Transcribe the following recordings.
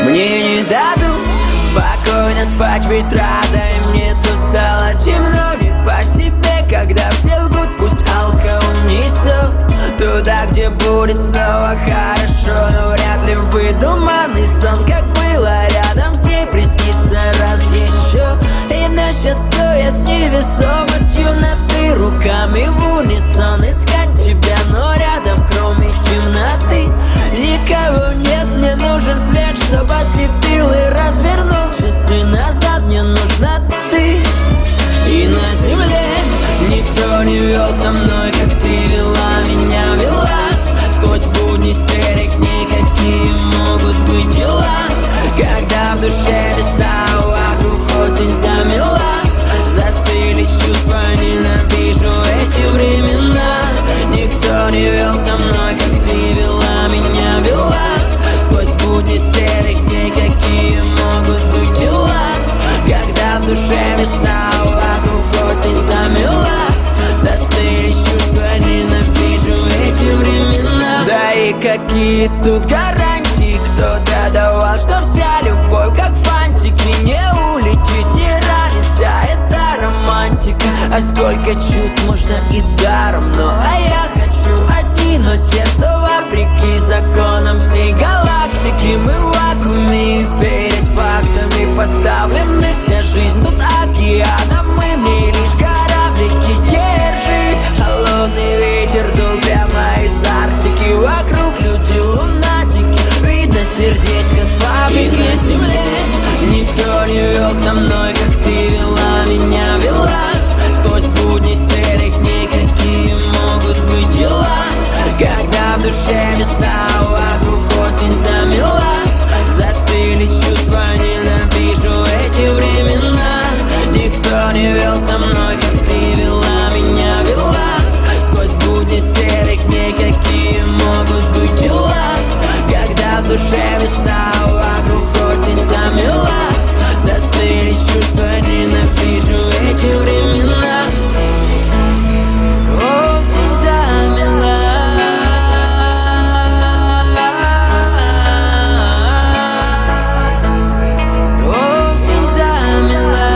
мне не дадут спокойно спать, ведь рада им мне тут стало темно не по себе, когда все лгут, пусть алкоголь унесет туда, где будет снова хорошо. Но вряд ли выдуманный сон, как было рядом с ней, приснится раз еще. Иначе стоя с невесомостью над ты руками в унисон искать тебя, но рядом кроме темноты никого нет. Мне нужен свет, чтобы ослепил и развернул часы назад. Мне нужна ты. И на земле никто не вел со мной, как ты вела меня, вела сквозь будни серых дней. Какие могут быть дела, когда в душе места вокруг осень замела? Застыли чувства, ненавижу эти времена. Никто не вел со мной, как ты вела меня, вела сквозь будни серых дней. Какие могут быть дела, когда в душе весна вокруг осень замела? Застыли чувства, ненавижу эти времена. Да и какие тут гарантии, кто-то давал, что вся любовь как фантики, не улетит, не ранится, это романтика. А сколько чувств можно и даром, но а я хочу одни, но те, что вопреки законам всей галактики. Мы в вакууме и перед фактами поставлены. Вся жизнь тут океаном, мы в ней лишь кораблики. Держись, холодный ветер дул прямо из Арктики. Вокруг люди лунатики, видно сердечко с фабрики. И на земле никто не вел со мной, как ты вела меня, вела сквозь будни серых дней. Какие могут быть дела, когда в душе весна вокруг осень замела? Застыли чувства, ненавижу эти времена. Никто не вел со мной, как ты вела меня, вела сквозь будни серых дней. Какие могут быть дела, когда в душе весна вокруг осень замела? Застыли чувства, ненавижу эти времена. Осень замела, осень замела.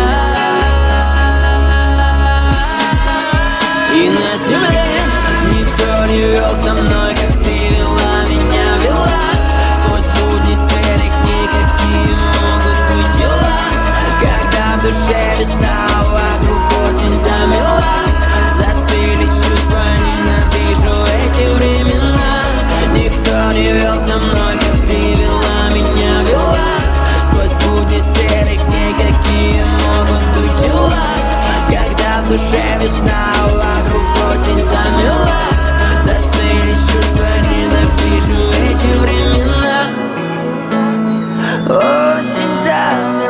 И на земле никто не вел со мной, как ты вела меня, вела сквозь будни серых дней. Какие могут быть дела, когда в душе весна вокруг осень замела? Застыли чувства, ненавижу эти времена. Никто не вел со мной, как ты вела меня, вела сквозь будни серых дней. Какие могут быть дела, когда в душе весна вокруг осень замела? Застыли чувства, ненавижу эти времена. Осень замела.